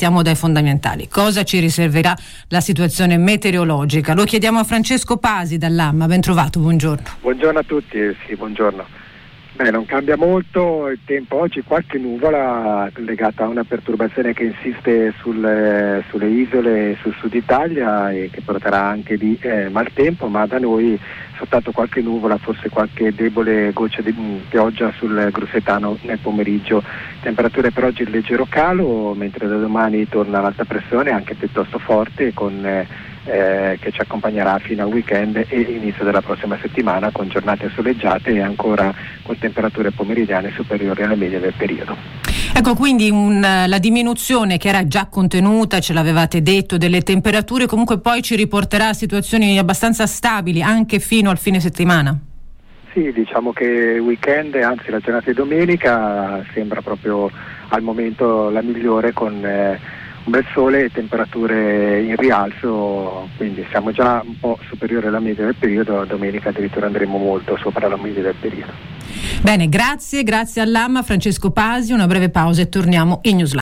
partiamo dai fondamentali. Cosa ci riserverà la situazione meteorologica? Lo chiediamo a Francesco Pasi dall'AMMA. Ben trovato, buongiorno. Buongiorno a tutti, sì, buongiorno. Non cambia molto il tempo oggi, qualche nuvola legata a una perturbazione che insiste sulle isole e sul sud Italia e che porterà anche di maltempo, ma da noi soltanto qualche nuvola, forse qualche debole goccia di pioggia sul grossetano nel pomeriggio. Temperature per oggi in leggero calo, mentre da domani torna l'alta pressione anche piuttosto forte che ci accompagnerà fino al weekend e inizio della prossima settimana con giornate soleggiate e ancora con temperature pomeridiane superiori alla media del periodo. Ecco, quindi la diminuzione che era già contenuta, ce l'avevate detto, delle temperature comunque poi ci riporterà a situazioni abbastanza stabili anche fino al fine settimana? Sì, diciamo che il weekend, anzi la giornata di domenica, sembra proprio al momento la migliore con un bel sole e temperature in rialzo, quindi siamo già un po' superiori alla media del periodo, domenica addirittura andremo molto sopra la media del periodo. Bene, grazie all'AMMA Francesco Pasi, una breve pausa e torniamo in Newsline.